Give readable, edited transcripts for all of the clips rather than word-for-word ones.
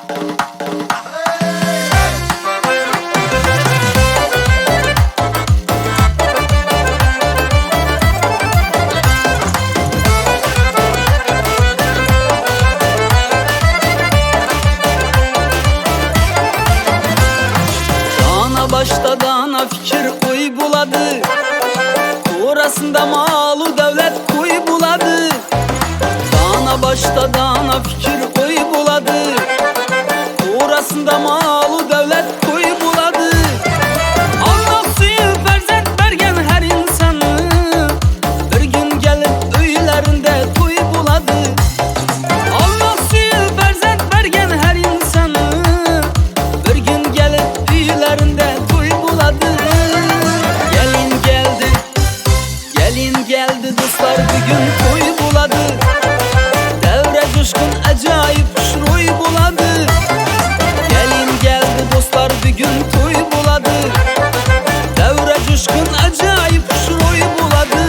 Başta dana fikir uy buladı, orasında malı devlet kuy buladı. Dana başta dana fikir uy buladı, orasında malı devlet kuy buladı. Allah suyu ferzent bergen her insanı, bir gün gelip öylerinde kuy buladı. Allah suyu ferzent bergen her insanı, bir gün gelip öylerinde geldi dostlar bugün toy buladı. Devre coşkun acayip şuruy buladı. Gelin geldi dostlar bugün toy buladı. Devre coşkun acayip şuruy buladı.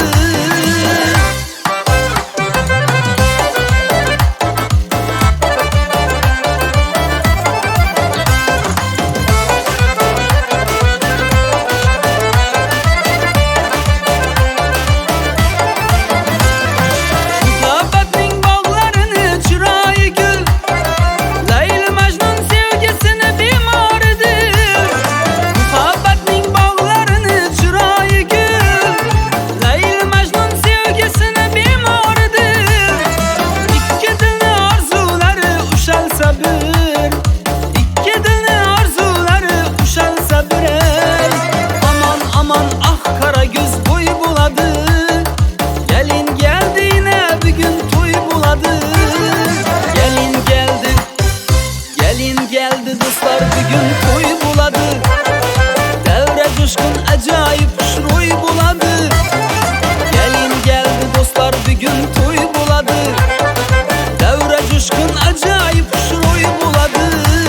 Geldi dostlar bugün toy buladı. Devre coşkun acayip şuruy buladı. Gelin geldi dostlar bugün toy buladı. Devre coşkun acayip şuruy buladı.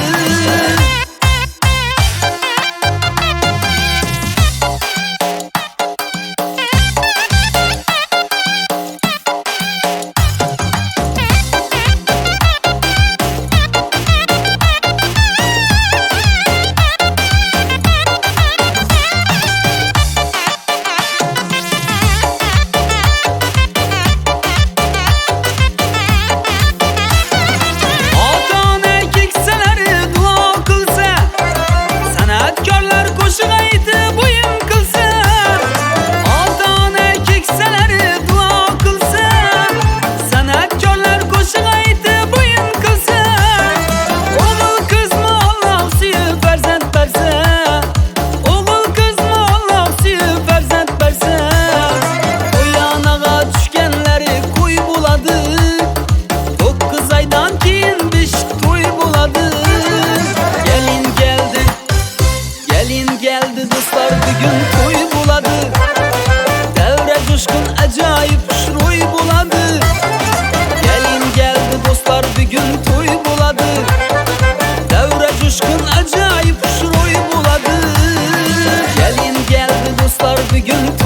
Geldi dostlar bugün toy buladı. Devre coşkun acayip şuruy buladı. Gelin geldi dostlar bugün toy buladı. Devre coşkun acayip şuruy buladı. Gelin geldi dostlar bugün